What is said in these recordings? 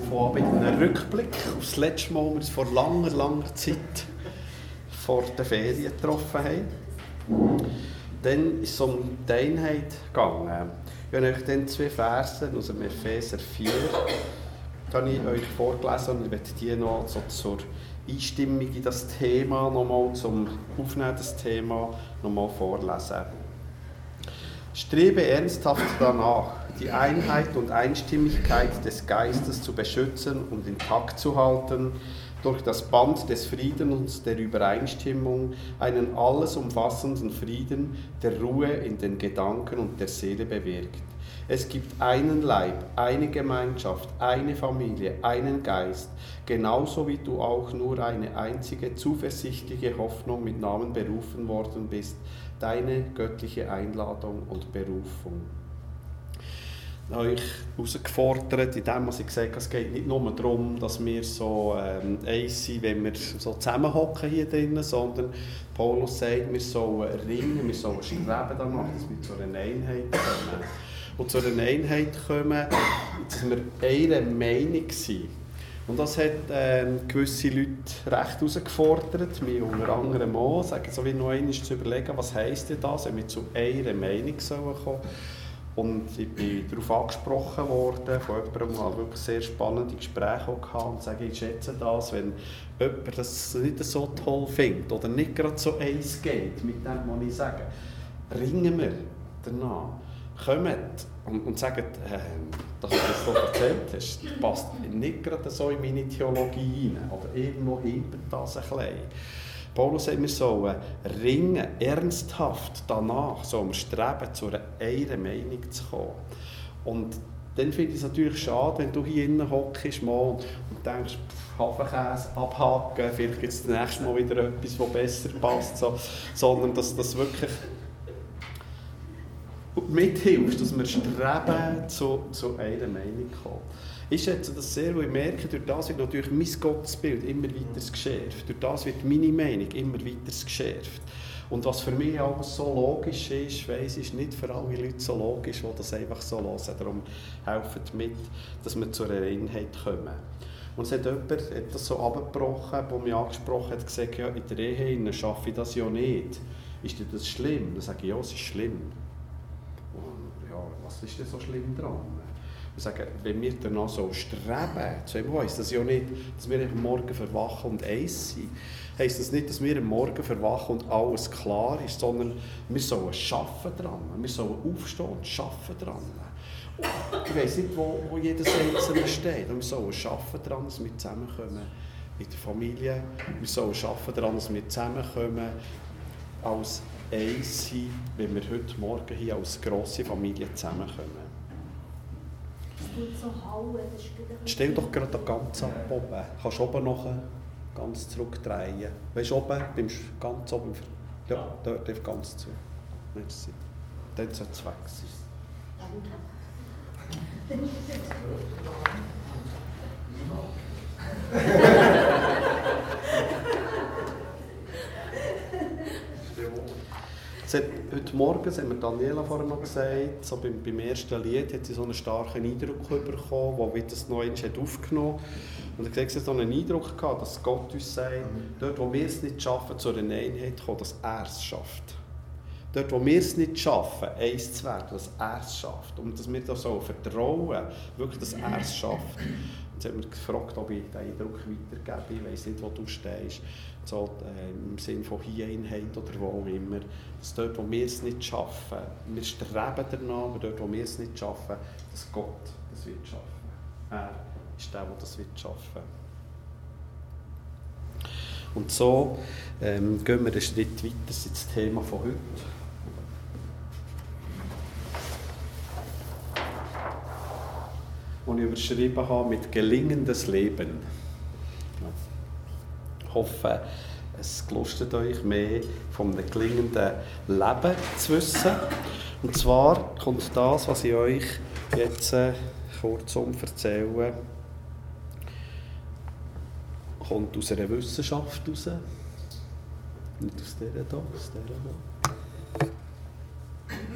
von mit einem Rückblick auf das letzte Mal, wo wir uns vor langer, langer Zeit vor der Ferien getroffen haben. Dann ist es um die Einheit gegangen. Ich habe euch dann 2 Verse aus dem Epheser 4 habe ich euch vorgelesen und ich werde die noch so zur Einstimmung in das Thema nochmal, zum Aufnehmen des Thema nochmal vorlesen. Strebe ernsthaft danach, die Einheit und Einstimmigkeit des Geistes zu beschützen und intakt zu halten, durch das Band des Friedens und der Übereinstimmung, einen alles umfassenden Frieden, der Ruhe in den Gedanken und der Seele bewirkt. Es gibt einen Leib, eine Gemeinschaft, eine Familie, einen Geist, genauso wie du auch nur eine einzige zuversichtliche Hoffnung mit Namen berufen worden bist, deine göttliche Einladung und Berufung. Ich habe euch herausgefordert, indem ich gesagt habe, es geht nicht nur darum, dass wir so eins sind, wenn wir so zusammenhocken hier drinnen, sondern Paulus sagt, wir sollen ringen, wir sollen streben danach, dass wir zu einer Einheit kommen. Und zu einer Einheit kommen, dass wir einer Meinung sind. Und das hat gewisse Leute recht herausgefordert, mich unter anderem auch, sagen so wie noch einmal zu überlegen, was heisst denn das, wenn wir zu einer Meinung kommen sollen. Und ich bin darauf angesprochen worden, von jemandem, der wirklich sehr spannende Gespräche hatte und sage, ich schätze das, wenn jemand das nicht so toll findet oder nicht gerade so eins geht mit dem, was ich sage, ringen wir danach. Kommt und sagt, dass du das so erzählt hast, passt nicht gerade so in meine Theologie rein. Oder irgendwo hinten das ein bisschen. Paulus sagt, wir sollen ringen, ernsthaft danach, sollen wir streben, zu einer Meinung zu kommen. Und dann finde ich es natürlich schade, wenn du hier innen hockst und denkst, Hafenkäse abhaken, vielleicht gibt es das nächste Mal wieder etwas, das besser passt, sondern dass das wirklich mithilfst, dass wir streben, zu einer Meinung kommen. Ich schätze das sehr, weil ich merke, durch das wird natürlich mein Gottesbild immer weiter geschärft. Durch das wird meine Meinung immer weiter geschärft. Und was für mich alles so logisch ist, weiss ich, ist nicht für alle Leute so logisch, die das einfach so hören. Darum helft mit, dass wir zu einer Einheit kommen. Und es hat jemand das so abgebrochen, der mich angesprochen hat, gesagt, ja, in der Ehe schaffe ich das ja nicht. Ist das schlimm? Dann sage ich, ja, es ist schlimm. Und, ja, was ist denn so schlimm dran? Wir sagen, wenn wir danach so streben, so heisst das ja nicht, dass wir am Morgen verwachen und eins sind. Heisst das nicht, dass wir am Morgen verwachen und alles klar ist, sondern wir sollen arbeiten dran. Wir sollen aufstehen und arbeiten dran. Ich weiss nicht, wo jedes Einzelne steht. Wir sollen arbeiten dran, dass wir zusammenkommen in der Familie. Wir sollen arbeiten dran, dass wir zusammenkommen als eins sind, wenn wir heute Morgen hier als grosse Familie zusammenkommen. So hauen, stell doch gerade ganz ab oben. Kannst oben noch ganz zurückdrehen. Weißt du, oben, ganz oben. Ja, dort darf ganz zu. Merci. Dann sollte es weg sein. Heute Morgen, das haben wir Daniela vorhin noch gesagt, so beim ersten Lied hat sie so einen starken Eindruck bekommen, wo wir das noch einmal aufgenommen hat. Und ich habe so einen Eindruck gehabt, dass Gott uns sagt, dort wo wir es nicht schaffen, zu einer Einheit zu kommen, dass er es schafft. Dort wo wir es nicht schaffen, eins zu werden, dass er es schafft. Und dass wir da so vertrauen, wirklich, dass er es schafft. Jetzt hat mich gefragt, ob ich diesen Eindruck weitergebe. Ich weiss nicht, wo du stehst. So, im Sinne von Einheit oder wo auch immer. Dass dort, wo wir es nicht schaffen, wir streben danach, aber dort, wo wir es nicht schaffen, dass Gott das wird schaffen. Er ist der das wird schaffen. Und so gehen wir einen Schritt weiter ins Thema von heute. Und ich überschrieben habe mit gelingendes Leben. Ich hoffe, es gelustet euch mehr vom gelingenden Leben zu wissen. Und zwar kommt das, was ich euch jetzt kurz erzähle, kommt aus einer Wissenschaft heraus. Nicht aus dieser hier, aus dieser hier.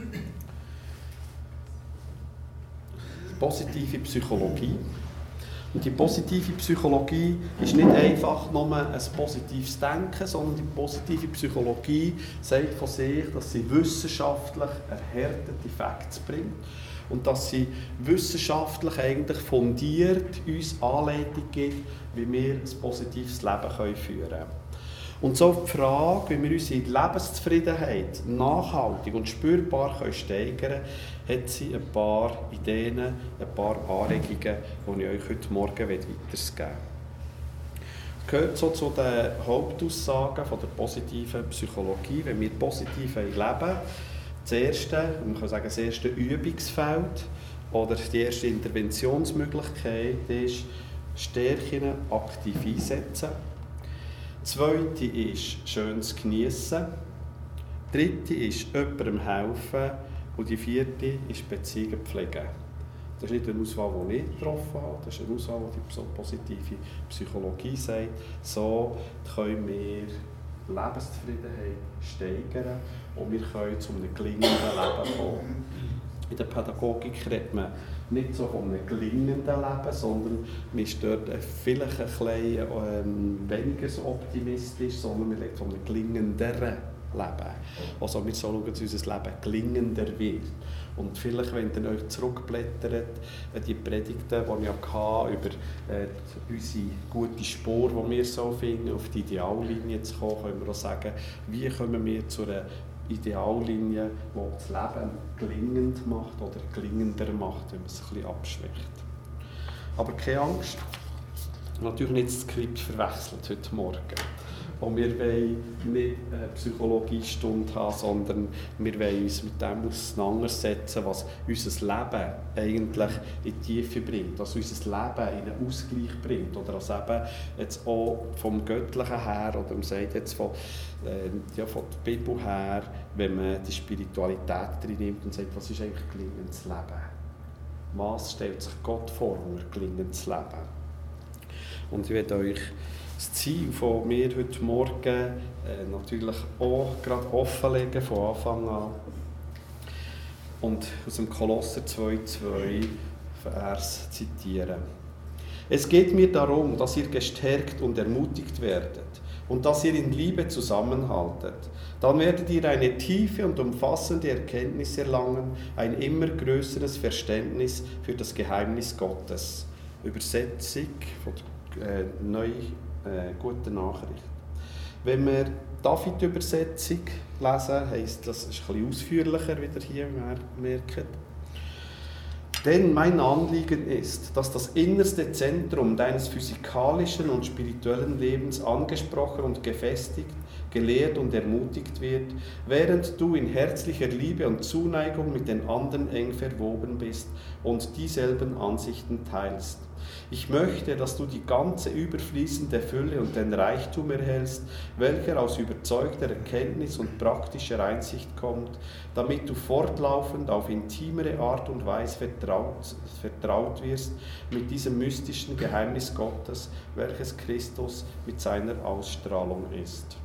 Positive Psychologie. Und die positive Psychologie ist nicht einfach nur ein positives Denken, sondern die positive Psychologie sagt von sich, dass sie wissenschaftlich erhärtete Facts bringt und dass sie wissenschaftlich eigentlich fundiert uns Anleitung gibt, wie wir ein positives Leben führen können. Und so die Frage, wie wir unsere Lebenszufriedenheit nachhaltig und spürbar steigern können, hat sie ein paar Ideen, ein paar Anregungen, die ich euch heute Morgen weitergeben möchte. Das gehört so zu den Hauptaussagen der positiven Psychologie, wenn wir positiv leben wollen. Das erste, man kann sagen, das erste Übungsfeld oder die erste Interventionsmöglichkeit ist, Stärken aktiv einsetzen. Das zweite ist schönes Geniessen. Das dritte ist jemandem helfen. Und die vierte ist Beziehungen pflegen. Das ist nicht eine Auswahl, die ich getroffen habe, das ist eine Auswahl, die die positive Psychologie sagt. So können wir Lebenszufriedenheit steigern und wir können zu einem gelingenden Leben kommen. In der Pädagogik redet man nicht so von einem gelingenden Leben, sondern man ist dort vielleicht ein bisschen weniger so optimistisch, sondern man redet von einem gelingenderen Leben. Also wir sollen schauen, dass unser Leben gelingender wird. Und vielleicht, wenn ihr euch zurückblättert, die Predigten, die ich hatte, über unsere gute Spur, die wir so finden, auf die Ideallinie zu kommen, können wir auch sagen, wie kommen wir zu einer Ideallinie, die das Leben gelingend macht oder gelingender macht, wenn man es ein bisschen abschwächt. Aber keine Angst, natürlich nicht das Skript verwechselt heute Morgen. Und wir wollen nicht eine Psychologiestunde haben, sondern wir wollen uns mit dem auseinandersetzen, was unser Leben eigentlich in die Tiefe bringt, was unser Leben in einen Ausgleich bringt. Oder was eben jetzt auch vom Göttlichen her, oder man sagt jetzt von der Bibel her, wenn man die Spiritualität drin nimmt und sagt, was ist eigentlich gelingendes Leben? Was stellt sich Gott vor unter gelingendes Leben? Und ich werde euch das Ziel von mir heute Morgen natürlich auch gerade offenlegen, von Anfang an. Und aus dem Kolosser 2,2 Vers zitieren. Es geht mir darum, dass ihr gestärkt und ermutigt werdet und dass ihr in Liebe zusammenhaltet. Dann werdet ihr eine tiefe und umfassende Erkenntnis erlangen, ein immer größeres Verständnis für das Geheimnis Gottes. Übersetzung von der Gute Nachricht. Wenn wir die Übersetzung lesen, heisst das ist ein bisschen ausführlicher, wie ihr hier merkt. Denn mein Anliegen ist, dass das innerste Zentrum deines physikalischen und spirituellen Lebens angesprochen und gefestigt, gelehrt und ermutigt wird, während du in herzlicher Liebe und Zuneigung mit den anderen eng verwoben bist und dieselben Ansichten teilst. Ich möchte, dass du die ganze überfließende Fülle und den Reichtum erhältst, welcher aus überzeugter Erkenntnis und praktischer Einsicht kommt, damit du fortlaufend auf intimere Art und Weise vertraut wirst mit diesem mystischen Geheimnis Gottes, welches Christus mit seiner Ausstrahlung ist.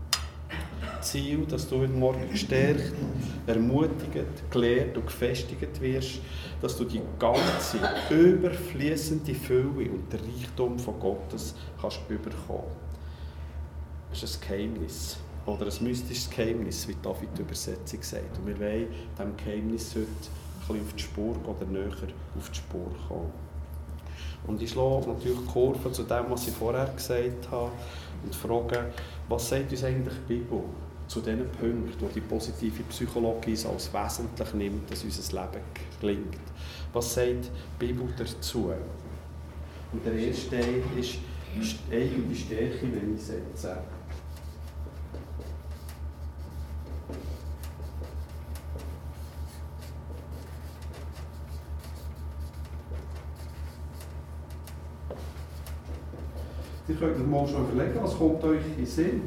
Ziel, dass du heute Morgen gestärkt, ermutigt, gelehrt und gefestigt wirst, dass du die ganze überfließende Fülle und den Reichtum von Gottes kannst bekommen. Das ist ein Geheimnis oder ein mystisches Geheimnis, wie David die Übersetzung sagt. Und wir wollen diesem Geheimnis heute ein bisschen auf die Spur oder näher auf die Spur kommen. Und ich schlage natürlich Kurven zu dem, was ich vorher gesagt habe und frage, was sagt uns eigentlich die Bibel zu diesen Punkten, wo die positive Psychologie als wesentlich nimmt, dass unser Leben gelingt. Was sagt die Bibel dazu? Und der erste Teil ist eigene Stärke einsetzen. Ihr könnt euch mal schon überlegen, was kommt euch in den Sinn?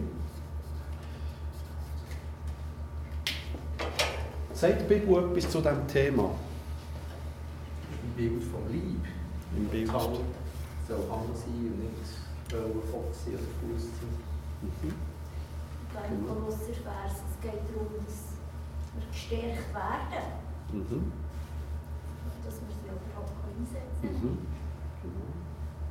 Sagt die Bibel etwas zu diesem Thema? Im Bild vom Leib. Im Bild. Soll Hand sein und nicht Kopf sein oder Fuß sein. Beim Kolosservers, es geht darum, dass wir gestärkt werden. Dass wir sie auch einsetzen können.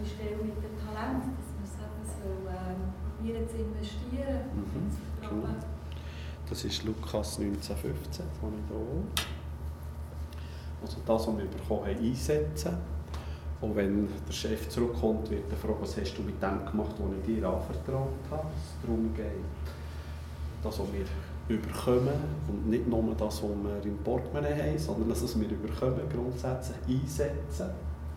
die Stelle mit dem Talent, dass wir sagen, probieren zu investieren. Genau. Das ist Lukas 19,15, das habe ich hier. Also das, was wir bekommen haben, einsetzen. Und wenn der Chef zurückkommt, wird er fragen, was hast du mit dem gemacht, was ich dir anvertraut habe. Es darum geht, das, was wir überkommen, und nicht nur das, was wir im Portemonnaie haben, sondern das, was wir überkommen, grundsätzlich einsetzen.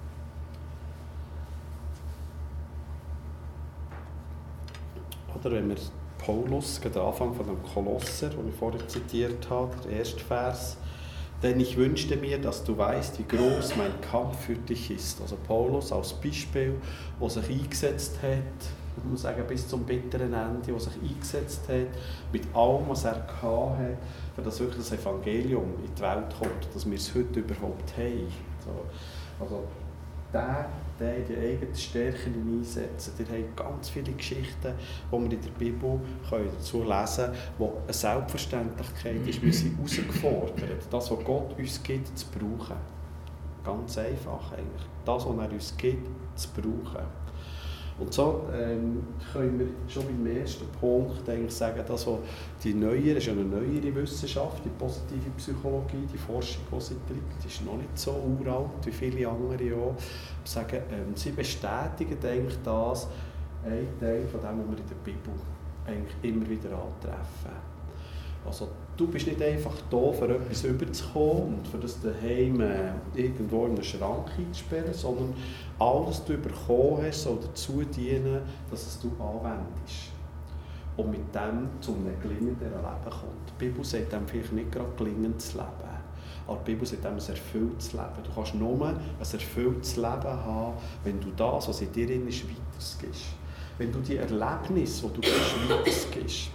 Oder wenn wir Paulus, den Anfang von dem Kolosser, den ich vorher zitiert habe, der erste Vers, denn ich wünschte mir, dass du weißt, wie groß mein Kampf für dich ist. Also Paulus als Beispiel, der sich eingesetzt hat, ich muss sagen, bis zum bitteren Ende, der sich eingesetzt hat, mit allem, was er hatte, für das wirklich das Evangelium in die Welt kommt, dass wir es heute überhaupt haben. So. Also der die eigenen Stärken einsetzen. Ihr habt ganz viele Geschichten, die wir in der Bibel dazu lesen können, wo eine Selbstverständlichkeit ist. Wir sind herausgefordert, das, was Gott uns gibt, zu brauchen. Ganz einfach eigentlich. Das, was er uns gibt, zu brauchen. Und so können wir schon beim ersten Punkt eigentlich sagen, dass die neuere, ist eine neuere Wissenschaft, die positive Psychologie, die Forschung, die sie treibt, ist noch nicht so uralt wie viele andere auch. Sagen, sie bestätigen eigentlich das, ein Teil von dem, was wir in der Bibel eigentlich immer wieder antreffen. Also, du bist nicht einfach da, für etwas überzukommen und für das daheim irgendwo in einen Schrank einzusperren, sondern alles, was du bekommen hast, soll dazu dienen, dass es du anwendest. Und mit dem zu einem gelingenden Leben kommt. Die Bibel sagt dem vielleicht nicht gerade gelingendes Leben, aber die Bibel sagt dem ein erfülltes Leben. Du kannst nur ein erfülltes Leben haben, wenn du das, was in dir ist, weitergibst. Wenn du die Erlebnisse, die du weitergibst.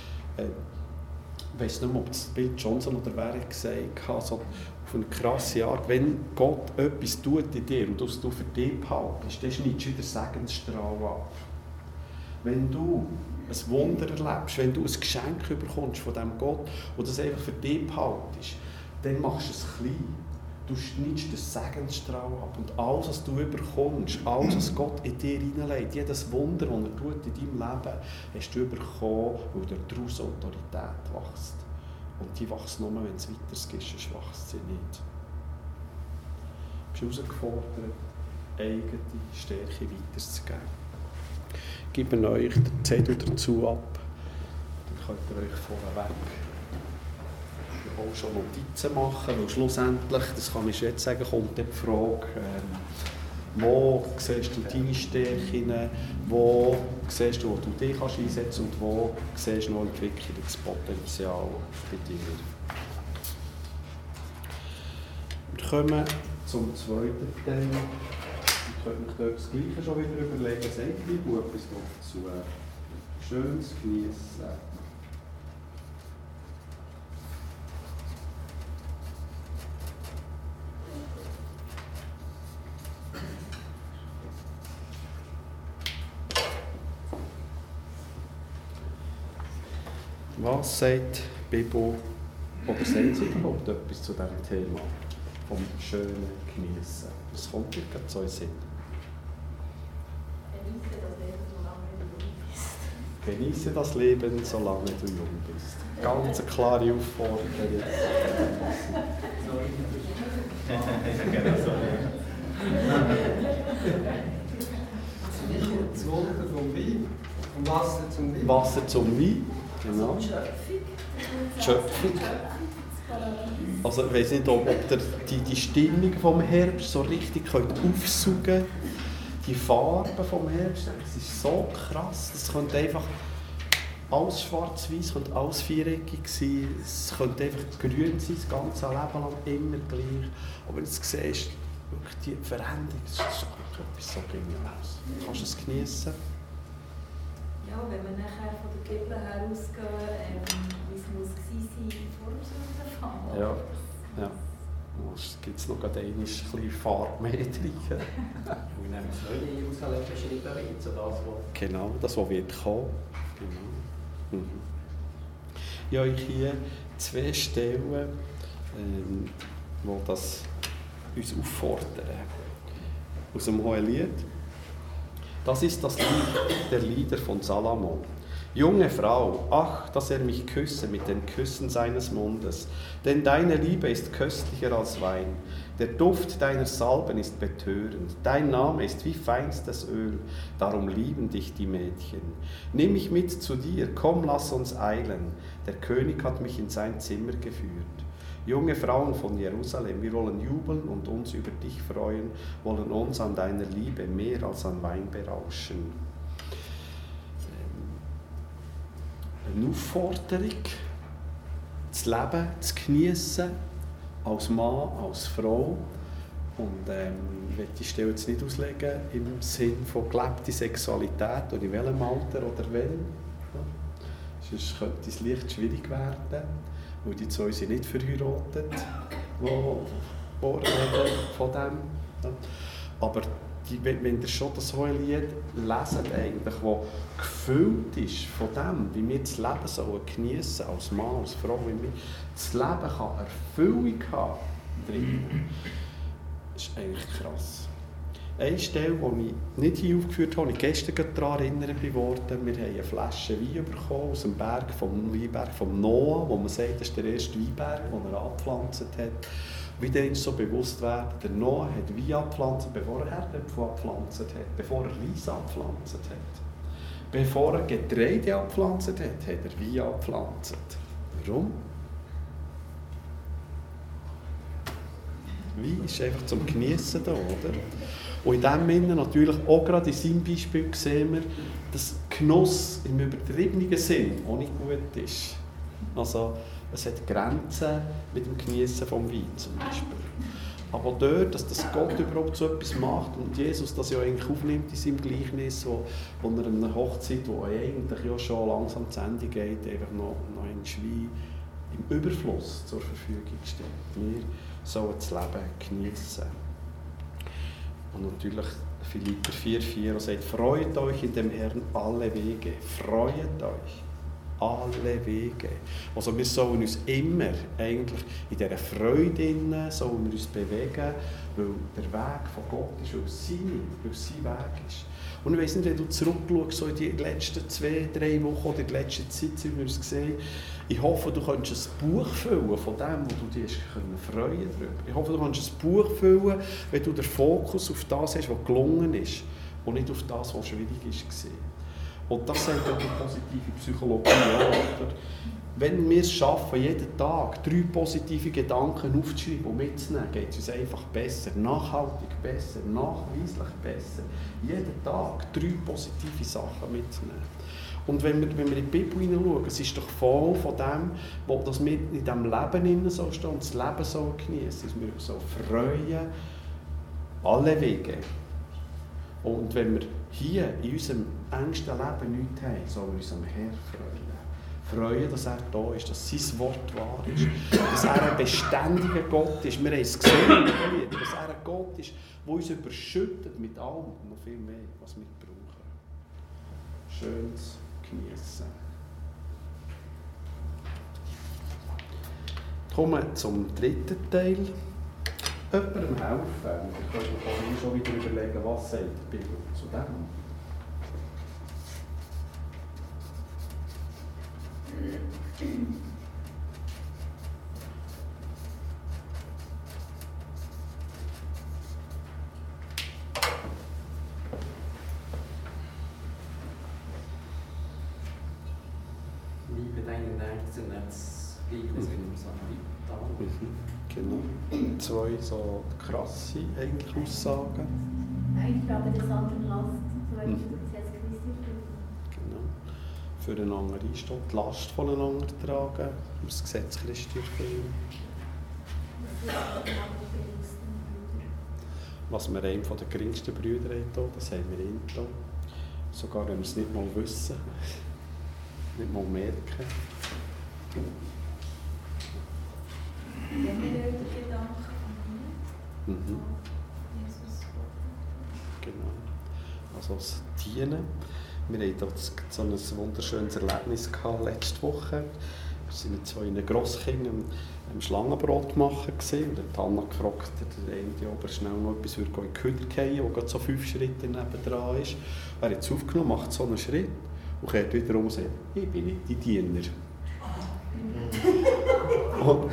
Ich weiss nicht mehr, ob das Bill Johnson oder wer gesagt hat, so auf eine krasse Art, wenn Gott etwas tut in dir und du es für dich behaltest, dann schneidest du wieder Segensstrahl ab. Wenn du ein Wunder erlebst, wenn du ein Geschenk bekommst von diesem Gott und das einfach für dich behaltest, dann machst du es klein. Du schneidest den Segensstrahl ab und alles, was du bekommst, alles, was Gott in dir hineinlegt, jedes Wunder, das er tut in deinem Leben, hast du bekommen, weil daraus Autorität wächst. Und die wächst nur, wenn es weitergeht, sonst wächst sie nicht. Du bist herausgefordert, eigene Stärke weiterzugeben. Ich gebe euch den Zettel dazu ab, dann könnt ihr euch vorweg auch schon Notizen machen, weil schlussendlich, das kann ich jetzt sagen, kommt die Frage, wo siehst du deine Stärken, wo siehst du, wo du dich einsetzen kannst und wo siehst du noch Entwicklungspotenzial bei dir. Wir kommen zum zweiten Teil. Ich könnte mich dort das Gleiche schon wieder überlegen, sagt die Bibel etwas dazu. Schönes Geniessen. Was sagt die Bibel, oder sagt sie überhaupt etwas zu diesem Thema vom schönen Geniessen? Was kommt dir gerade zu uns hin? Genieße das Leben, solange du jung bist. Ganz eine klare Aufforderung. Das Wunder vom Wein, vom Wasser zum Wein. Wasser zum Wein, genau. Schöpfung. Also ich weiss nicht, ob ihr die Stimmung vom Herbst so richtig aufsaugen könnt. Die Farben vom Herbst, das ist so krass. Das könnte einfach alles schwarz-weiß, könnte alles viereckig sein. Es könnte einfach grün sein, das ganze Leben lang immer gleich. Aber wenn du es siehst, wirklich die Veränderung, das ist etwas so geniales. Kannst du es geniessen? Ja, wenn wir nachher von der Bibel her ausgehen, wie es muss sein vor dem Sündenfall. Ja. Es gibt noch eine kleine Farbe mehr drin. Wir nehmen das neue Jerusalem beschrieben, so das, was... Genau, das, was wird kommen. Genau. Ich habe euch hier zwei Stellen, die das uns auffordern. Aus dem Hohelied. Das ist das Lied der Lieder von Salomo. Junge Frau, ach, dass er mich küsse mit den Küssen seines Mundes, denn deine Liebe ist köstlicher als Wein. Der Duft deiner Salben ist betörend, dein Name ist wie feinstes Öl, darum lieben dich die Mädchen. Nimm mich mit zu dir, komm, lass uns eilen, der König hat mich in sein Zimmer geführt. Junge Frauen von Jerusalem, wir wollen jubeln und uns über dich freuen, wollen uns an deiner Liebe mehr als an Wein berauschen. Eine Aufforderung, das Leben zu geniessen, als Mann, als Frau. Und ich will die Stelle jetzt nicht auslegen im Sinn von gelebter Sexualität oder in welchem Alter oder wenn. Ja. Sonst könnte es leicht schwierig werden, weil die zwei sind nicht verheiratet, die reden von dem. Ja. Aber wenn ihr schon das hohe Lied leset, eigentlich, das gefüllt ist von dem, wie wir das Leben geniessen sollen, als Mann, als Frau, wie wir das Leben kann Erfüllung haben drin. Das ist eigentlich krass. Eine Stelle, die ich nicht hier aufgeführt habe, ich gestern daran erinnert worden, wir haben eine Flasche Wein bekommen aus dem Weinberg von Noah, wo man sagt, das ist der erste Weinberg, den er angepflanzt hat. Wie dann so bewusst werden, der Noah hat Wein angepflanzt, bevor er Erdäpfel angepflanzt hat, bevor er Reis angepflanzt hat. Bevor er Getreide angepflanzt hat, hat er Wein angepflanzt. Warum? Wein ist einfach zum Geniessen da, oder? Und in dem Sinne natürlich auch gerade in seinem Beispiel sehen wir, dass Genuss im übertriebenen Sinn auch nicht gut ist. Also, es hat Grenzen mit dem Geniessen vom Wein zum Beispiel. Aber dort, dass das Gott überhaupt so etwas macht und Jesus das ja eigentlich aufnimmt in seinem Gleichnis, wo er an einer Hochzeit, die eigentlich ja schon langsam zu Ende geht, einfach noch einen Wein im Überfluss zur Verfügung stellt. Wir sollen das Leben geniessen. Und natürlich Philipper 4,4 sagt, freut euch in dem Herrn alle Wege. Freut euch. Alle Wege. Also wir sollen uns immer eigentlich in dieser Freude sollen wir uns bewegen, weil der Weg von Gott ist, weil es sein Weg ist. Und ich weiss nicht, wenn du zurückschaust, so in die letzten 2-3 Wochen oder in der letzten Zeit, wie wir es gesehen, ich hoffe, du kannst ein Buch füllen von dem, wo du dich freuen darüber. Ich hoffe, du kannst ein Buch füllen, wenn du den Fokus auf das hast, was gelungen ist und nicht auf das, was schwierig war. Und das sagt auch die positive Psychologie. Oder? Wenn wir es schaffen, jeden Tag 3 positive Gedanken aufzuschreiben und mitzunehmen, geht es uns einfach besser, nachhaltig besser, nachweislich besser. Jeden Tag 3 positive Sachen mitzunehmen. Und wenn wir in die Bibel hineinschauen, es ist doch voll von dem, dass wir in diesem Leben so stehen und das Leben so genießen, dass wir uns so freuen, alle Wege. Und wenn wir hier in unserem engsten Leben nichts haben, sollen wir uns am Herrn freuen. Freuen, dass er da ist, dass sein Wort wahr ist, dass er ein beständiger Gott ist. Wir haben es gesehen, dass er ein Gott ist, der uns überschüttet mit allem und noch viel mehr, was wir brauchen. Schönes Geniessen. Kommen wir zum dritten Teil. Jemandem helfen. Wir können schon wieder überlegen, was sagt die Bibel zu dem. Liebe deinen Nächsten als Gleichnis mit dem Samaritan. Genau. 2 so krasse eigentlich Aussagen. Ein Frage des anderen Last, soweit ich das jetzt Christi Genau. Füreinander einstehen, die Last voneinander tragen, das Gesetz Christi erfüllen. Was wir einem von den geringsten Brüdern haben, das haben wir ihm getan. Sogar wenn wir es nicht mal wissen, nicht mal merken. Wenn wir den Gedanken an Jesus Genau. Also das Dienen. Wir hatten so ein wunderschönes Erlebnis gehabt letzte Woche. waren mit 2 Grosskindern am Schlangenbrot machen gewesen. Und dann hat Hanna gefragt, der eine, ob er schnell noch etwas in die Küche fallen würde, wo gerade so 5 Schritte nebendran ist. Er hat es aufgenommen, macht so einen Schritt und kehrt wieder um und sagt, ich bin nicht die Diener. Und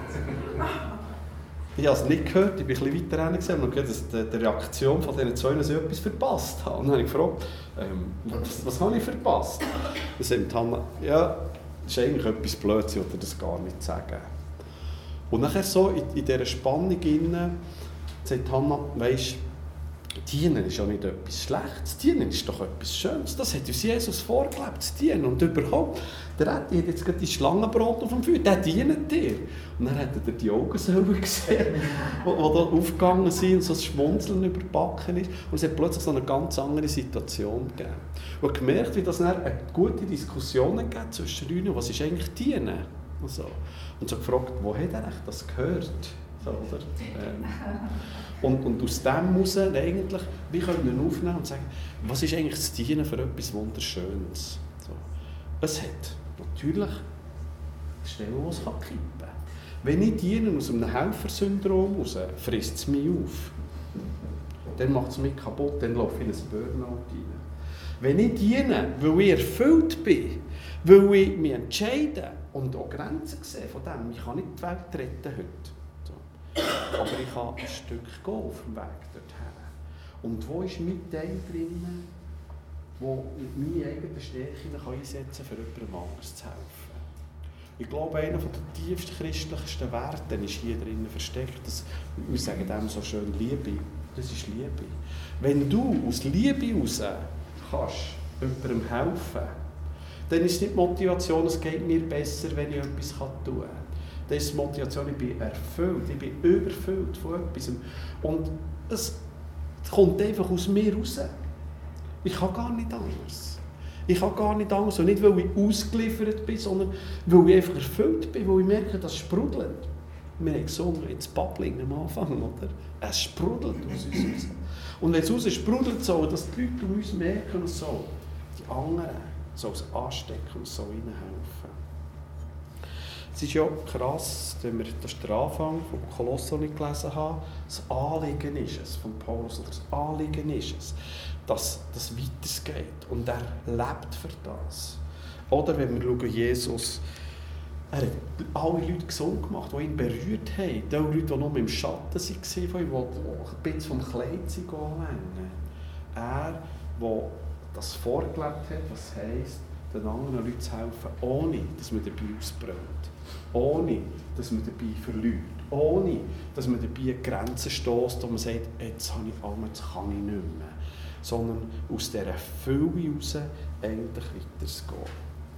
ich habe es nicht gehört, ich bin ein bisschen weiter hinten und gehört, dass die Reaktion von diesen 2 so etwas verpasst habe. Und dann habe ich gefragt, was habe ich verpasst? Dann sagt Hanna, ja, das ist eigentlich etwas Blödes, oder das gar nicht sagen. Und nachher so in dieser Spannung sagt Hanna, weisst, Dienen ist ja nicht etwas Schlechtes, Dienen ist doch etwas Schönes. Das hat uns Jesus vorgelebt, zu dienen. Und überhaupt, der hat jetzt gerade die Schlangenbrot auf dem Feuer, der dient dir. Und dann hat er die Augen so gesehen, die da aufgegangen sind und so ein Schmunzeln über die Backen ist. Und es hat plötzlich so eine ganz andere Situation gegeben. Und gemerkt, wie das dann eine gute Diskussion gegeben zwischen ihnen, was ist eigentlich Dienen? Und so gefragt, wo hat er das gehört? So, oder? Und aus dem heraus eigentlich, wir können aufnehmen und sagen, was ist eigentlich das Dienen für etwas Wunderschönes? So. Es hat natürlich Stellen, wo es kippen kann. Wenn ich diene aus einem Helfersyndrom heraus, frisst es mich auf. Dann macht es mich kaputt, dann laufe ich in ein Burnout rein. Wenn ich diene, weil ich erfüllt bin, weil ich mich entscheide und auch Grenzen sehe von dem, ich kann nicht die Welt retten heute. Aber ich kann ein Stück gehen auf dem Weg dorthin. Und wo ist mein Teil drin, wo ich meine eigenen Stärken einsetzen kann, für jemandem anderes zu helfen? Ich glaube, einer der tiefsten christlichsten Werte ist hier drin versteckt. Wir sagen dem so schön Liebe. Das ist Liebe. Wenn du aus Liebe heraus kannst jemandem helfen, dann ist nicht die Motivation, es geht mir besser, wenn ich etwas tun kann. Das ist die Motivation, ich bin erfüllt, ich bin überfüllt von etwas. Und es kommt einfach aus mir raus. Ich kann gar nicht anders. Ich kann gar nicht anders. Und nicht, weil ich ausgeliefert bin, sondern weil ich einfach erfüllt bin, weil ich merke, das sprudelt. Wir haben gesungen, jetzt Bubbling am Anfang, oder? Es sprudelt aus uns raus. Und wenn es raus sprudelt, so, dass die Leute um uns merken und so, die anderen so es anstecken und so reinhelfen. Es ist ja krass, das ist der Anfang vom Kolosser, den ich gelesen habe, das Anliegen ist es von Paulus, oder das Anliegen ist es, dass das weitergeht und er lebt für das. Oder wenn wir schauen, Jesus, er hat alle Leute gesund gemacht, die ihn berührt haben, die Leute, die nur im Schatten waren von ihm, die ein bisschen vom Kleid anwenden. Er, der das vorgelebt hat, was heisst, den anderen Leuten zu helfen, ohne dass man dabei ausbrennt. Ohne, dass man dabei verliert. Ohne, dass man dabei Grenzen stößt und man sagt, jetzt habe ich alles, jetzt kann ich nicht mehr. Sondern aus dieser Fülle heraus eigentlich weiterzugehen.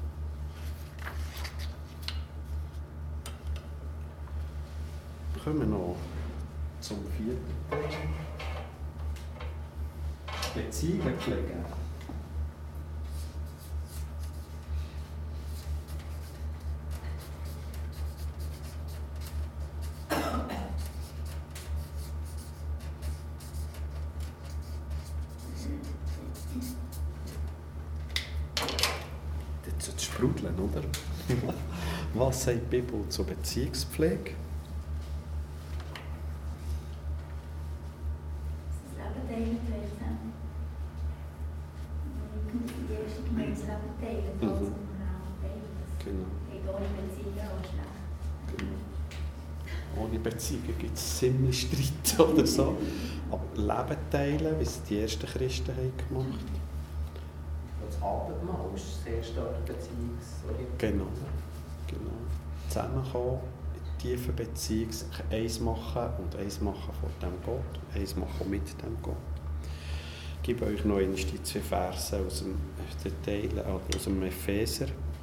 Wir kommen noch zum 4. Teil. Beziehungen pflegen. Jetzt sprudeln, oder? Was sagt die Bibel zur Beziehungspflege? Das Leben teilen zusammen. Die erste Gemeinde das Leben teilen, falls wir teilen. Genau. Geht ohne Beziehung auch schlecht. Genau. Ohne Beziehungen gibt es ziemlich Streit oder so. Aber Leben teilen, wie es die ersten Christen haben gemacht. Das Abendmahl ist sehr stark beziehungsorientiert. Genau. Zusammenkommen, in tiefer Beziehung, eins machen und eins machen vor dem Gott, eins machen mit dem Gott. Ich gebe euch noch einmal die 2 Verse aus dem Epheser,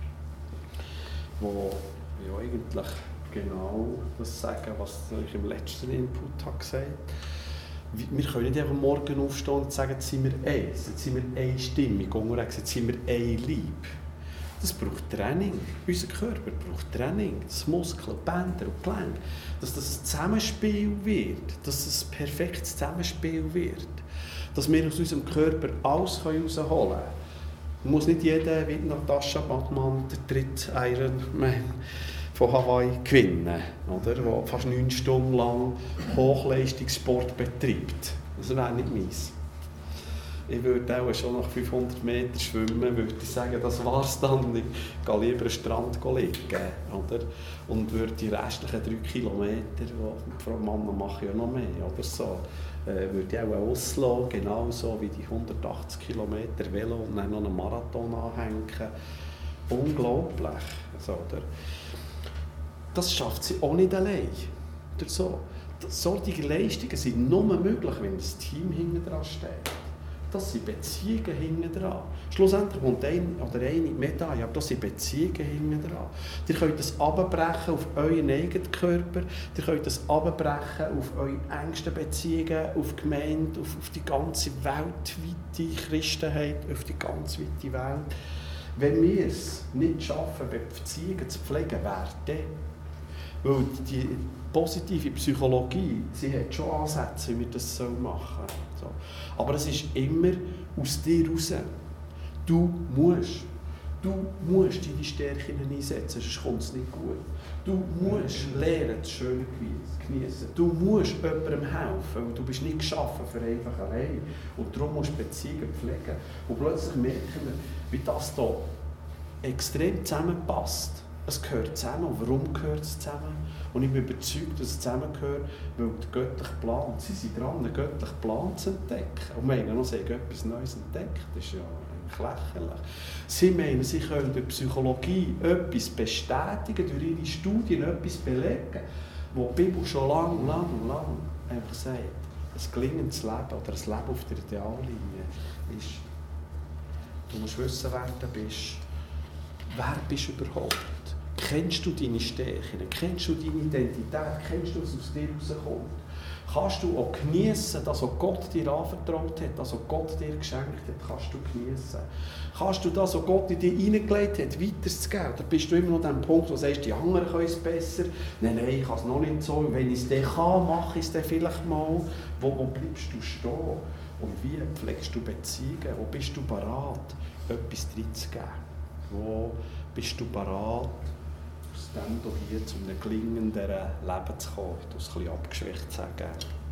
wo ja eigentlich genau das sagen, was ich im letzten Input gesagt habe. Wir können nicht einfach morgen aufstehen und sagen, jetzt sind wir eins, jetzt sind wir einstimmig unterwegs, jetzt sind wir ein Leib. Das braucht Training. Unser Körper braucht Training. Das Muskeln, Bänder und Gelenke. Dass das ein Zusammenspiel wird. Dass es ein perfektes Zusammenspiel wird. Dass wir aus unserem Körper alles herausholen können. Muss nicht jeder wie Natascha Badmann den dritten Ironman von Hawaii gewinnen, oder? Der fast 9 Stunden lang Hochleistungssport betreibt. Das wäre nicht meins. Ich würde auch schon nach 500 Metern schwimmen, würde ich sagen, das war es dann. Ich gehe lieber am Strand liegen, oder? Und würde die restlichen 3 Kilometer, die Frau Mama mache ja noch mehr, oder so, würde ich auch auslassen, genauso wie die 180 Kilometer Velo und dann noch einen Marathon anhängen. Unglaublich. Also, oder? Das schafft sie auch nicht allein. Oder so. Solche Leistungen sind nur möglich, wenn ein Team hinten dran steht. Das sind Beziehungen hinten dran. Schlussendlich kommt ein oder eine Medaille, aber das sind Beziehungen hinten dran. Ihr könnt das abbrechen auf euren eigenen Körper, ihr könnt das abbrechen auf eure engsten Beziehungen, auf die Gemeinde, auf die ganze weltweite Christenheit, auf die ganz weite Welt. Wenn wir es nicht schaffen, Beziehungen zu pflegen, wer dann? Weil die positive Psychologie, sie hat schon Ansätze, wie wir das machen sollen. So. Aber es ist immer aus dir raus. Du musst deine Stärken einsetzen, sonst kommt es nicht gut. Du musst lernen, das Schöne genießen. Du musst jemandem helfen, weil du bist nicht geschaffen für einfach allein. Und darum musst du Beziehungen pflegen. Und plötzlich merken wir, wie das hier extrem zusammenpasst. Es gehört zusammen. Und warum gehört es zusammen? Und ich bin überzeugt, dass es zusammengehört, weil der göttliche Plan, sie sind dran, den göttlichen Plan zu entdecken. Und meinen noch, sie haben etwas Neues entdeckt. Das ist ja eigentlich lächerlich. Sie meinen, sie können durch Psychologie etwas bestätigen, durch ihre Studien etwas belegen, wo die Bibel schon lang einfach sagt, ein gelingendes Leben oder ein Leben auf der Ideallinie ist, du musst wissen, wer du bist. Wer bist du überhaupt? Kennst du deine Stärken? Kennst du deine Identität? Kennst du, was aus dir rauskommt? Kannst du auch geniessen, das, was Gott dir anvertraut hat, das, was Gott dir geschenkt hat, kannst du geniessen? Kannst du das, was Gott in dir hineingelegt hat, weiterzugeben? Oder bist du immer noch an dem Punkt, wo du sagst, die anderen können es besser? Nein, ich kann es noch nicht so. Wenn ich es dann kann, mache ich es dann vielleicht mal. Wo bleibst du stehen? Und wie pflegst du Beziehungen? Wo bist du bereit, etwas reinzugeben? Wo bist du bereit, aus dem hier zu einem gelingenden Leben zu kommen? Ich muss es ein bisschen abgeschwächt sagen.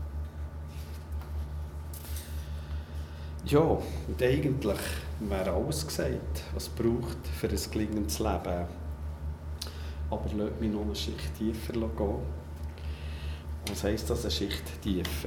Ja, und eigentlich wäre alles gesagt, was es braucht für ein gelingendes Leben. Aber lasst mich noch eine Schicht tiefer gehen. Was heisst das, eine Schicht tiefer?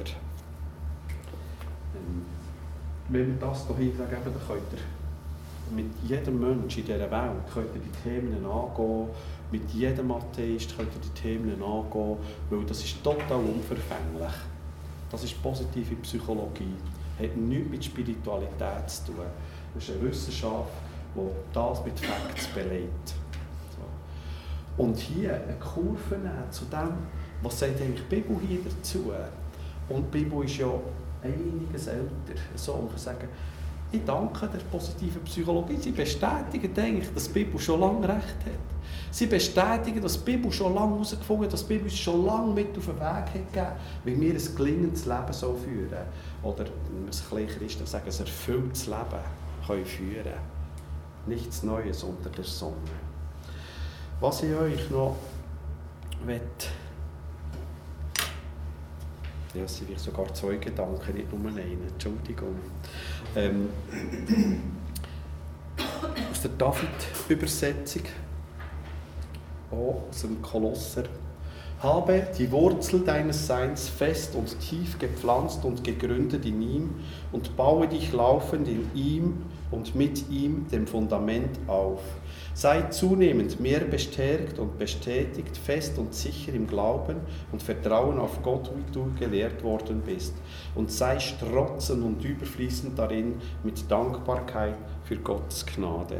Wenn wir das hier sagen, dann könnt ihr mit jedem Menschen in dieser Welt könnt ihr die Themen angehen, mit jedem Atheist könnt ihr die Themen angehen, weil das ist total unverfänglich. Das ist positive Psychologie, hat nichts mit Spiritualität zu tun. Das ist eine Wissenschaft, die das mit Facts belegt. So. Und hier eine Kurve nehmen zu dem, was sagt eigentlich die Bibel hier dazu? Und die Bibel ist ja einiges älter. So, man kann sagen, ich danke der positiven Psychologie. Sie bestätigen eigentlich, dass die Bibel schon lange recht hat. Sie bestätigen, dass die Bibel schon lange herausgefunden hat, dass die Bibel uns schon lange mit auf den Weg hat gegeben, wie wir ein gelingendes Leben so führen. Oder, wenn wir es ein bisschen christlich sagen, ein erfülltes Leben können führen. Nichts Neues unter der Sonne. Was ich euch noch möchte, ja, es sind sogar 2 Gedanken, nicht nur einen. Entschuldigung. Aus der David-Übersetzung, auch aus dem Kolosser. Habe die Wurzel deines Seins fest und tief gepflanzt und gegründet in ihm und baue dich laufend in ihm und mit ihm dem Fundament auf. Sei zunehmend mehr bestärkt und bestätigt, fest und sicher im Glauben und Vertrauen auf Gott, wie du gelehrt worden bist. Und sei strotzend und überfließend darin mit Dankbarkeit für Gottes Gnade.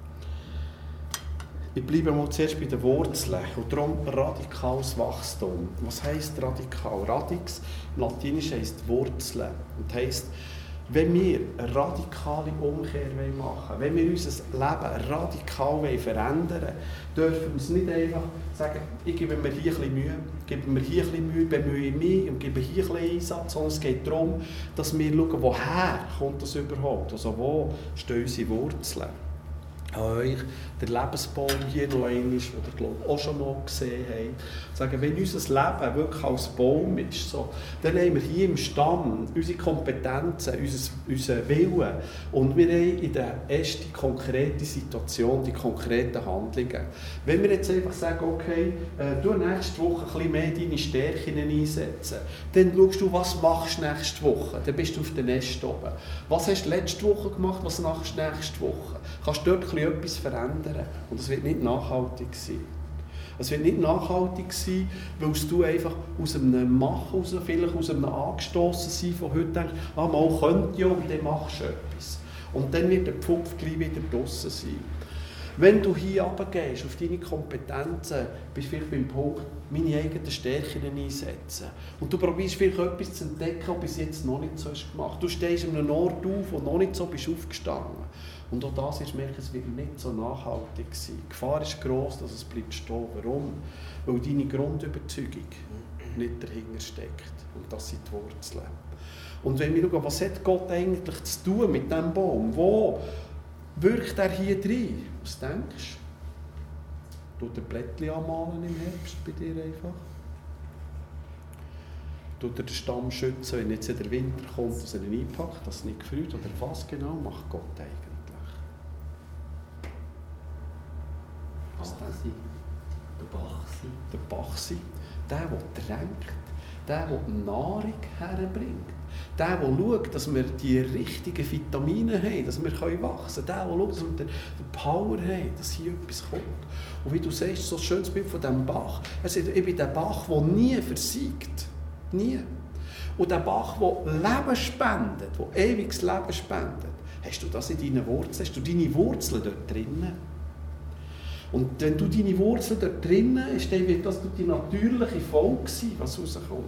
Ich bleibe mal zuerst bei den Wurzeln und darum radikales Wachstum. Was heisst radikal? Radix im Latinischen heisst Wurzeln und heisst wenn wir eine radikale Umkehr machen wollen, wenn wir unser Leben radikal verändern wollen, dürfen wir uns nicht einfach sagen, ich gebe mir hier ein bisschen Mühe, bemühe mich und gebe hier ein bisschen Einsatz, sondern es geht darum, dass wir schauen, woher kommt das überhaupt, also wo stehen unsere Wurzeln. An euch der Lebensbaum hier noch einmal, den ihr glaube auch schon noch gesehen habt, sagen, wenn unser Leben wirklich als Baum ist, so, dann haben wir hier im Stamm unsere Kompetenzen, unseren Willen und wir haben in der ersten konkreten Situation die konkreten Handlungen. Wenn wir jetzt einfach sagen, okay, du nächste Woche ein bisschen mehr deine Stärken einsetzen, dann schaust du, was machst du nächste Woche, dann bist du auf der Nest oben. Was hast du letzte Woche gemacht, was machst du nächste Woche? Kannst du dort etwas verändern und es wird nicht nachhaltig sein. Es wird nicht nachhaltig sein, weil du einfach aus einem Machen, vielleicht aus einem Angestossen sein, von heute denkst, mal könnte ja und dann machst du etwas. Und dann wird der Pfupf gleich wieder draussen sein. Wenn du hier runtergehst, auf deine Kompetenzen, bist du vielleicht beim Punkt, meine eigenen Stärken einsetzen. Und du probierst vielleicht etwas zu entdecken, was bis jetzt noch nicht so ist gemacht. Du stehst an einem Ort auf, wo noch nicht so bist aufgestanden. Und auch das ist, merke ich, es wird nicht so nachhaltig sein. Die Gefahr ist gross, dass es bleibt stehen. Warum? Weil deine Grundüberzeugung nicht dahinter steckt. Und das sind die Wurzeln. Und wenn wir schauen, was hat Gott eigentlich zu tun mit diesem Baum? Wo wirkt er hier drin? Was denkst du? Tut er Blättchen anmalen im Herbst bei dir einfach? Tut er den Stamm schützen, wenn jetzt der Winter kommt, dass er ihn einpackt, dass es nicht gefriert? Oder was genau macht Gott eigentlich? Was denn? Der Bachsi. Der tränkt, der Nahrung herbringt. Der schaut, dass wir die richtigen Vitamine haben, dass wir wachsen können. Der schaut, dass wir den Power haben, dass hier etwas kommt. Und wie du siehst, so ein schönes Bild von diesem Bach. Es ist eben der Bach, der nie versiegt. Nie. Und der Bach, der Leben spendet, der ewiges Leben spendet. Hast du das in deinen Wurzeln? Hast du deine Wurzeln dort drinnen? Und wenn du deine Wurzeln dort drinnen hast, dann wird das die natürliche Folge sein, was rauskommt.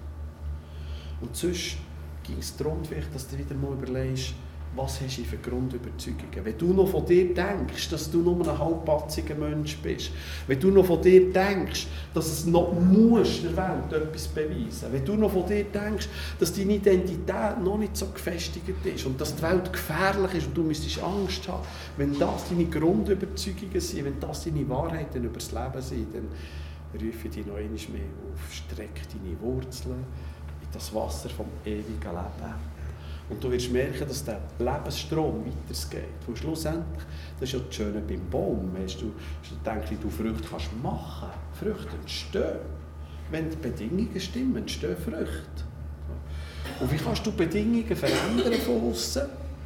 Und sonst ging es darum, dass du wieder mal überlegst, was hast du für Grundüberzeugungen. Wenn du noch von dir denkst, dass du nur ein halbpatziger Mensch bist, wenn du noch von dir denkst, dass es noch musst der Welt etwas beweisen, wenn du noch von dir denkst, dass deine Identität noch nicht so gefestigt ist und dass die Welt gefährlich ist und du müsstest Angst haben, wenn das deine Grundüberzeugungen sind, wenn das deine Wahrheiten über das Leben sind, dann rufe ich dich noch einmal mehr auf, streck deine Wurzeln in das Wasser vom ewigen Leben. Und du wirst merken, dass der Lebensstrom weitergeht. Und schlussendlich, das ist ja das Schöne beim Baum. Du denkst, du Früchte kannst machen. Früchte entstehen. Wenn die Bedingungen stimmen, entstehen Früchte. Und wie kannst du Bedingungen verändern von außen?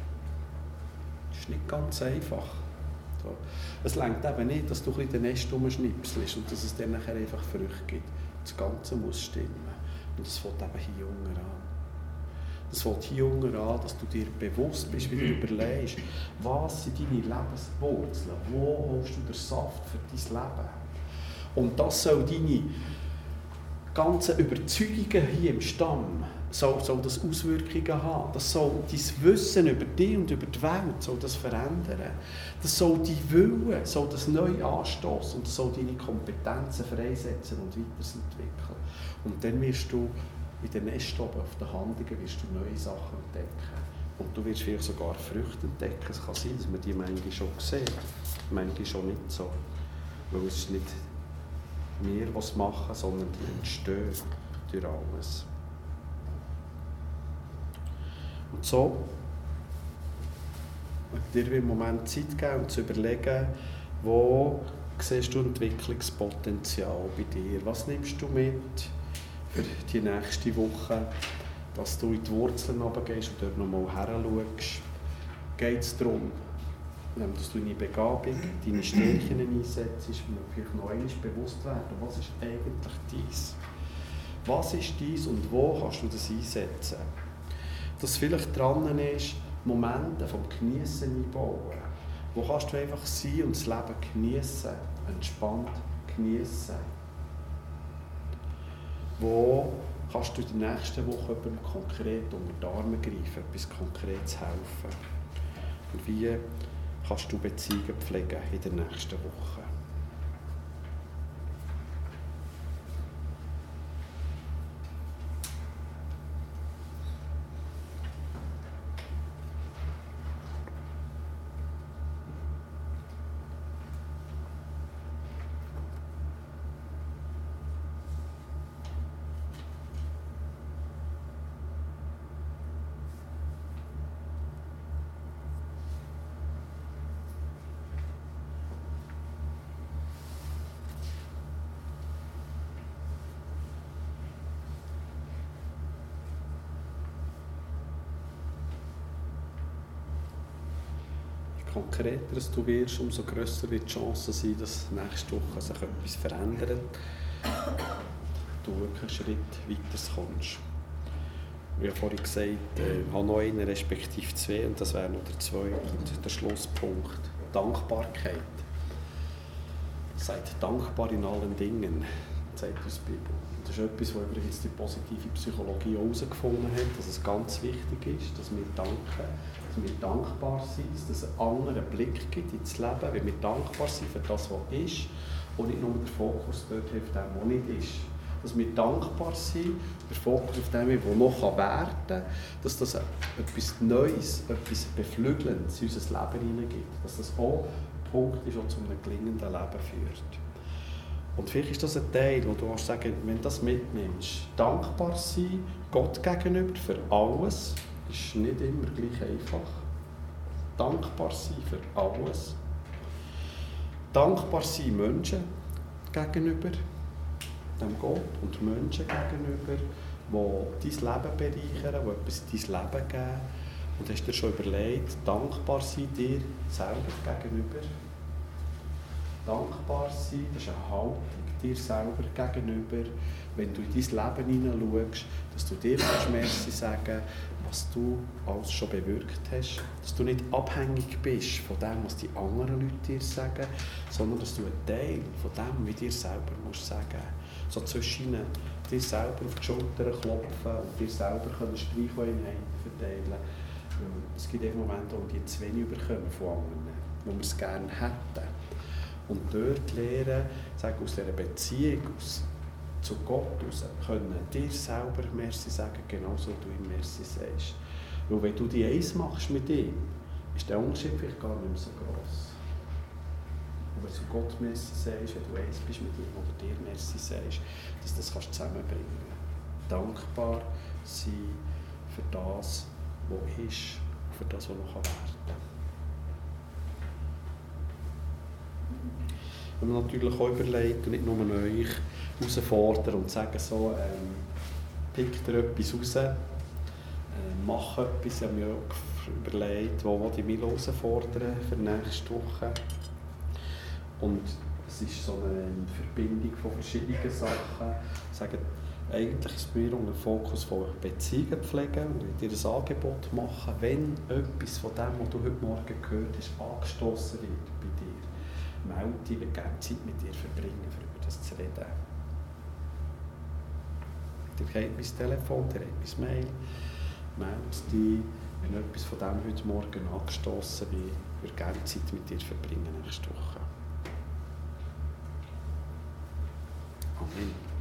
Das ist nicht ganz einfach. Es reicht eben nicht, dass du ein bisschen den Nest rumschnipselst und dass es dann nachher einfach Früchte gibt. Das Ganze muss stimmen. Und das fängt eben hier unten an. Das fängt hier unten an, dass du dir bewusst bist, wie du überlegst, was sind deine Lebenswurzeln, wo holst du den Saft für dein Leben. Und das soll deine ganzen Überzeugungen hier im Stamm, soll das Auswirkungen haben. Das soll dein Wissen über dich und über die Welt soll das verändern. Das soll dein Willen, soll das neu anstoßen und das soll deine Kompetenzen freisetzen und weiterentwickeln. Und dann wirst du in der Nest oben, auf den Handlungen, wirst du neue Sachen entdecken. Und du wirst vielleicht sogar Früchte entdecken. Es kann sein, dass man die manchmal schon sieht, manchmal schon nicht so. Weil es ist nicht wir, die es machen, sondern die entstehen durch alles. Und so dir im Moment Zeit geben, um zu überlegen, wo siehst du Entwicklungspotenzial bei dir? Was nimmst du mit für die nächste Woche, dass du in die Wurzeln runtergehst und dort nochmal heranschaust? Geht es darum, dass du deine Begabung, deine Stärken einsetzt, mir vielleicht noch einmal bewusst werden, was ist eigentlich dies? Was ist dies und wo kannst du das einsetzen? Dass vielleicht dran ist, Momente vom Geniessen einbauen. Wo kannst du einfach sein und das Leben geniessen, entspannt geniessen. Wo kannst du in der nächsten Woche jemandem konkret unter die Arme greifen, etwas Konkretes helfen? Und wie kannst du Beziehungen pflegen in der nächsten Woche? Je konkreter du wirst, umso grösser wird die Chance sein, dass nächste Woche sich etwas verändert. Du wirklich einen Schritt weiter kommst. Ich habe vorhin gesagt, ich habe noch einen, respektive zwei, und das wäre noch der zweite, der Schlusspunkt. Dankbarkeit. Es sagt, dankbar in allen Dingen, sagt uns die Bibel. Und das ist etwas, was übrigens die positive Psychologie herausgefunden hat, dass es ganz wichtig ist, dass wir danken, dass wir dankbar sind, dass es einen anderen Blick gibt ins Leben, wenn wir dankbar sind für das, was ist, und nicht nur den Fokus dort auf dem, was nicht ist. Dass wir dankbar sind, der Fokus auf dem, was noch werden kann, dass das etwas Neues, etwas Beflügelndes in unser Leben hineingibt. Dass das auch ein Punkt ist, der zu einem gelingenden Leben führt. Und vielleicht ist das ein Teil, wo du kannst sagen, wenn du das mitnimmst, dankbar sein, Gott gegenüber für alles, ist nicht immer gleich einfach. Dankbar sein für alles. Dankbar sein Menschen gegenüber, dem Gott und Menschen gegenüber, die dein Leben bereichern, die etwas in dein Leben geben. Und hast du dir schon überlegt, dankbar sein dir selber gegenüber? Dankbar sein, das ist eine Haltung dir selber gegenüber, wenn du in dein Leben hineinschaust, dass du dir Merci sagen, was du alles schon bewirkt hast, dass du nicht abhängig bist von dem, was die anderen Leute dir sagen, sondern dass du einen Teil von dem, wie dir selber musst sagen. So zwischen dir selber auf die Schulter klopfen und dir selber Streicheinheiten verteilen. Es gibt eben Momente, wo wir die zu wenig bekommen von anderen, wo wir es gerne hätten. Und dort lernen, sagen, aus dieser Beziehung zu Gott raus, können dir selber Merci sagen, genauso wie du ihm Merci sagst. Weil wenn du die eins machst mit ihm, ist der Unterschied vielleicht gar nicht mehr so gross. Und wenn du Gott Merci sagst, wenn du eins bist mit ihm oder dir Merci sagst, dass das kannst du zusammenbringen. Dankbar sein für das, was ist, und für das, was noch werden kann. Wenn man natürlich auch überlegt und nicht nur euch herausfordern und sagen so, pick dir etwas raus, mach etwas. Ich habe mir auch überlegt, wo ich mich herausfordern für nächste Woche. Und es ist so eine Verbindung von verschiedenen Sachen. Sagen, eigentlich ist es mir um den Fokus von Beziehungen pflegen und dir ein Angebot machen, wenn etwas von dem, was du heute Morgen gehört hast, angestoßen wird bei dir. Melde dich, wir gerne Zeit mit dir verbringen, um über das zu reden. Ihr kennt mein Telefon, ihr habt mein Mail. Melde dich, wenn etwas von dem heute Morgen angestoßen wird, wir gerne Zeit mit dir verbringen nächste Woche. Amen.